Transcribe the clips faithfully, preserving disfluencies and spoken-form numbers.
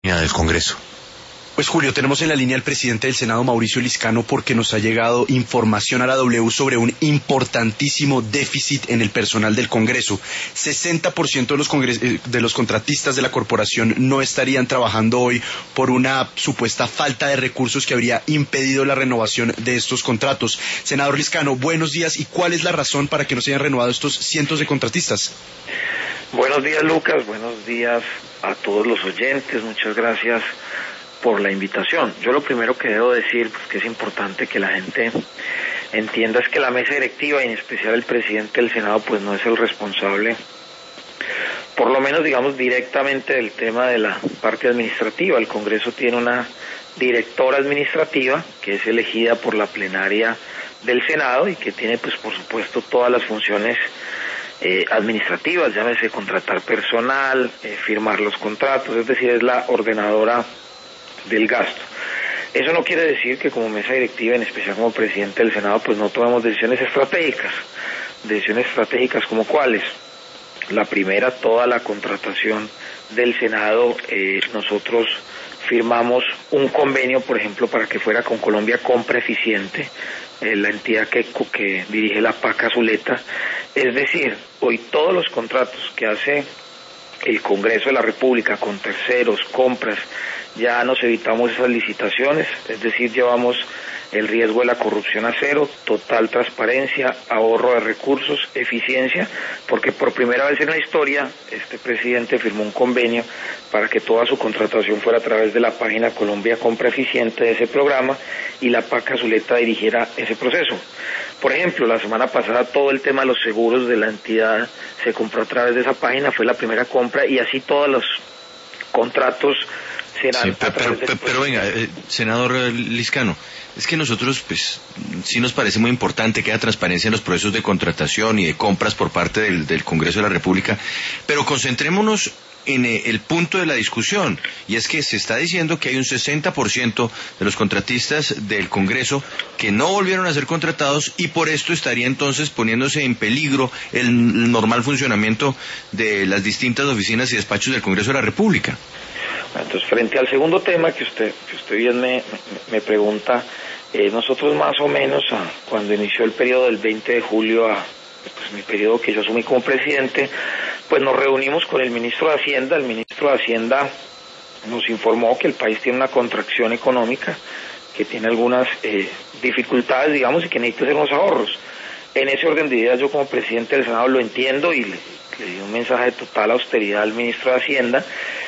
del Congreso. Pues Julio, tenemos en la línea al presidente del Senado, Mauricio Liscano, porque nos ha llegado información a la W sobre un importantísimo déficit en el personal del Congreso. sesenta por ciento de los, congres- de los contratistas de la corporación no estarían trabajando hoy por una supuesta falta de recursos que habría impedido la renovación de estos contratos. Senador Liscano, buenos días. ¿Y cuál es la razón para que no se hayan renovado estos cientos de contratistas? Buenos días, Lucas. Buenos días a todos los oyentes. Muchas gracias por la invitación. Yo lo primero que debo decir, pues, que es importante que la gente entienda, es que la mesa directiva, y en especial el presidente del Senado, pues no es el responsable, por lo menos digamos directamente, del tema de la parte administrativa. El Congreso tiene una directora administrativa que es elegida por la plenaria del Senado y que tiene, pues por supuesto, todas las funciones eh, administrativas, llámese contratar personal, eh, firmar los contratos, es decir, es la ordenadora del gasto. Eso no quiere decir que como mesa directiva, en especial como presidente del Senado, pues no tomemos decisiones estratégicas. Decisiones estratégicas como cuáles. La primera, toda la contratación del Senado, eh, nosotros firmamos un convenio, por ejemplo, para que fuera con Colombia Compra Eficiente, eh, la entidad que, que dirige la PACA Zuleta. Es decir, hoy todos los contratos que hace el Congreso de la República con terceros, compras, ya nos evitamos esas licitaciones, es decir, llevamos el riesgo de la corrupción a cero, total transparencia, ahorro de recursos, eficiencia, porque por primera vez en la historia este presidente firmó un convenio para que toda su contratación fuera a través de la página Colombia Compra Eficiente de ese programa y la PACA Zuleta dirigiera ese proceso. Por ejemplo, la semana pasada todo el tema de los seguros de la entidad se compró a través de esa página, fue la primera compra, y así todos los contratos serán Sí, a pero, través pero, del pero venga, eh, senador Liscano, es que nosotros, pues, sí nos parece muy importante que haya transparencia en los procesos de contratación y de compras por parte del, del Congreso de la República, pero concentrémonos en eh, el punto de la discusión, y es que se está diciendo que hay un sesenta por ciento de los contratistas del Congreso que no volvieron a ser contratados, y por esto estaría entonces poniéndose en peligro el normal funcionamiento de las distintas oficinas y despachos del Congreso de la República. Entonces, frente al segundo tema que usted que usted bien me, me, me pregunta, eh, nosotros más o menos a, cuando inició el periodo del veinte de julio, a pues, mi periodo que yo asumí como presidente, pues nos reunimos con el ministro de Hacienda. El ministro de Hacienda nos informó que el país tiene una contracción económica, que tiene algunas eh, dificultades, digamos, y que necesita hacer unos ahorros. En ese orden de ideas, yo como presidente del Senado lo entiendo y le, le di un mensaje de total austeridad al ministro de Hacienda.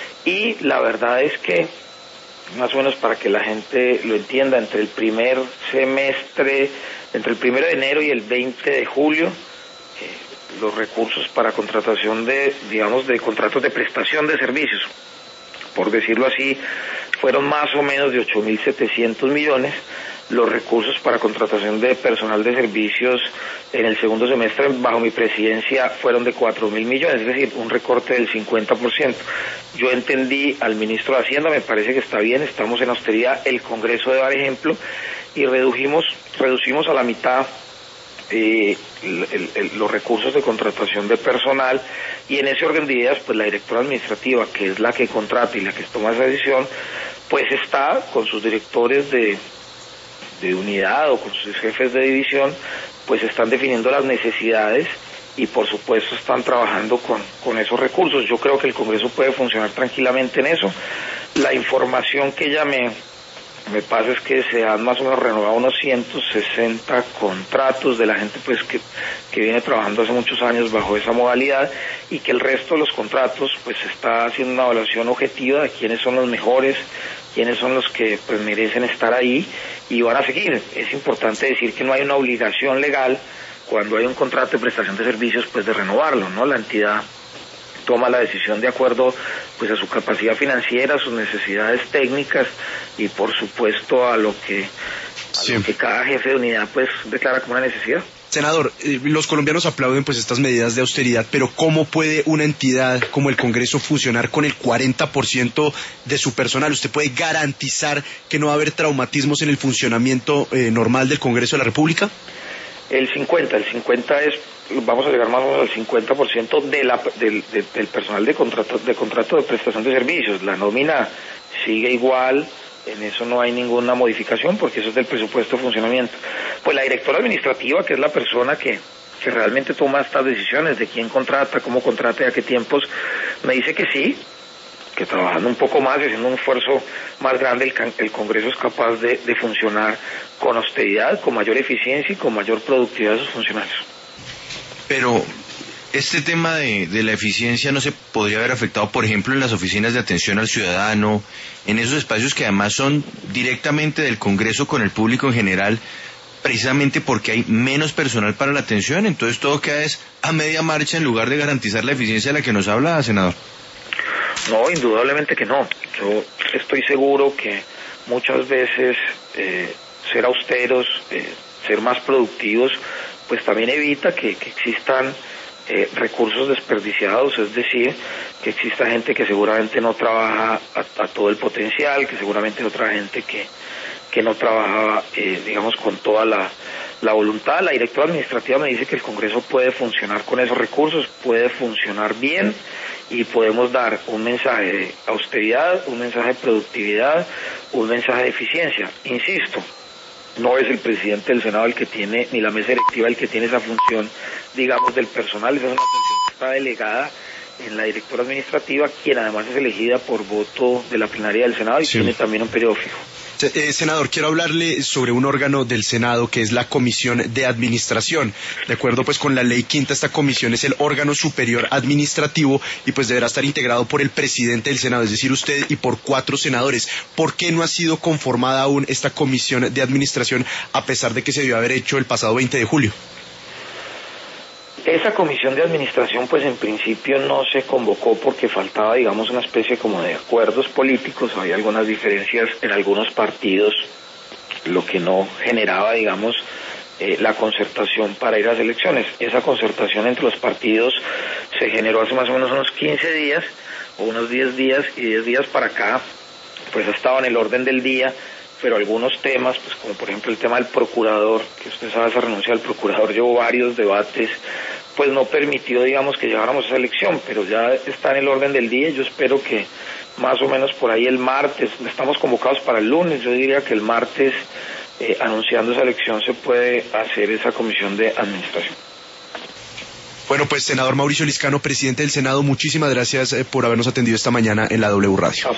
Y la verdad es que, más o menos para que la gente lo entienda, entre el primer semestre, entre el primero de enero y el veinte de julio, eh, los recursos para contratación de, digamos, de contratos de prestación de servicios, por decirlo así, fueron más o menos de ocho mil setecientos millones. Los recursos para contratación de personal de servicios en el segundo semestre bajo mi presidencia fueron de cuatro mil millones, es decir, un recorte del cincuenta por ciento. Yo entendí al ministro de Hacienda, me parece que está bien, estamos en austeridad, el Congreso debe dar ejemplo, y redujimos, reducimos a la mitad eh, el, el, el, los recursos de contratación de personal, y en ese orden de ideas, pues la directora administrativa, que es la que contrata y la que toma esa decisión, pues está con sus directores de de unidad o con sus jefes de división, pues están definiendo las necesidades y por supuesto están trabajando con, con esos recursos. Yo creo que el Congreso puede funcionar tranquilamente en eso. La información que ella me, me pasa es que se han más o menos renovado unos ciento sesenta contratos de la gente pues que, que viene trabajando hace muchos años bajo esa modalidad, y que el resto de los contratos pues se está haciendo una evaluación objetiva de quiénes son los mejores, quiénes son los que pues merecen estar ahí y van a seguir. Es importante decir que no hay una obligación legal cuando hay un contrato de prestación de servicios pues de renovarlo, ¿no? La entidad toma la decisión de acuerdo pues a su capacidad financiera, a sus necesidades técnicas y por supuesto a lo que a sí. lo que cada jefe de unidad pues declara como una necesidad. Senador, eh, los colombianos aplauden pues estas medidas de austeridad, pero ¿cómo puede una entidad como el Congreso funcionar con el cuarenta por ciento de su personal? ¿Usted puede garantizar que no va a haber traumatismos en el funcionamiento eh, normal del Congreso de la República? El cincuenta, el cincuenta es, vamos a llegar más o menos al cincuenta por ciento de la, del, de, del personal de contrato, de contrato de prestación de servicios. La nómina sigue igual, en eso no hay ninguna modificación porque eso es del presupuesto de funcionamiento. Pues la directora administrativa, que es la persona que, que realmente toma estas decisiones de quién contrata, cómo contrata y a qué tiempos, me dice que sí, que trabajando un poco más y haciendo un esfuerzo más grande el, el Congreso es capaz de, de funcionar con austeridad, con mayor eficiencia y con mayor productividad de sus funcionarios. Pero este tema de, de la eficiencia no se podría haber afectado, por ejemplo, en las oficinas de atención al ciudadano, en esos espacios que además son directamente del Congreso con el público en general, precisamente porque hay menos personal para la atención. Entonces todo queda es a media marcha en lugar de garantizar la eficiencia de la que nos habla, senador. No, indudablemente que no. Yo estoy seguro que muchas veces eh, ser austeros, eh, ser más productivos, pues también evita que, que existan Eh, recursos desperdiciados, es decir, que exista gente que seguramente no trabaja a, a todo el potencial, que seguramente hay otra gente que, que no trabaja, eh, digamos, con toda la, la voluntad. La directora administrativa me dice que el Congreso puede funcionar con esos recursos, puede funcionar bien y podemos dar un mensaje de austeridad, un mensaje de productividad, un mensaje de eficiencia. Insisto, no es el presidente del Senado el que tiene, ni la mesa directiva el que tiene esa función, digamos, del personal. Esa es una función que está delegada en la directora administrativa, quien además es elegida por voto de la plenaria del Senado y sí. Tiene también un periodo fijo. Eh, senador, quiero hablarle sobre un órgano del Senado que es la Comisión de Administración. De acuerdo pues con la ley quinta, esta comisión es el órgano superior administrativo y pues deberá estar integrado por el presidente del Senado, es decir, usted, y por cuatro senadores. ¿Por qué no ha sido conformada aún esta Comisión de Administración a pesar de que se debió haber hecho el pasado veinte de julio? Esa comisión de administración, pues en principio no se convocó porque faltaba, digamos, una especie como de acuerdos políticos, había algunas diferencias en algunos partidos, lo que no generaba, digamos, eh, la concertación para ir a las elecciones. Esa concertación entre los partidos se generó hace más o menos unos quince días, o unos diez días, y diez días para acá, pues estaba en el orden del día, pero algunos temas, pues como por ejemplo el tema del procurador, que usted sabe, esa renuncia del procurador llevó varios debates, pues no permitió, digamos, que lleváramos esa elección, pero ya está en el orden del día y yo espero que más o menos por ahí el martes, estamos convocados para el lunes, yo diría que el martes, eh, anunciando esa elección, se puede hacer esa comisión de administración. Bueno, pues senador Mauricio Liscano, presidente del Senado, muchísimas gracias eh, por habernos atendido esta mañana en la W Radio.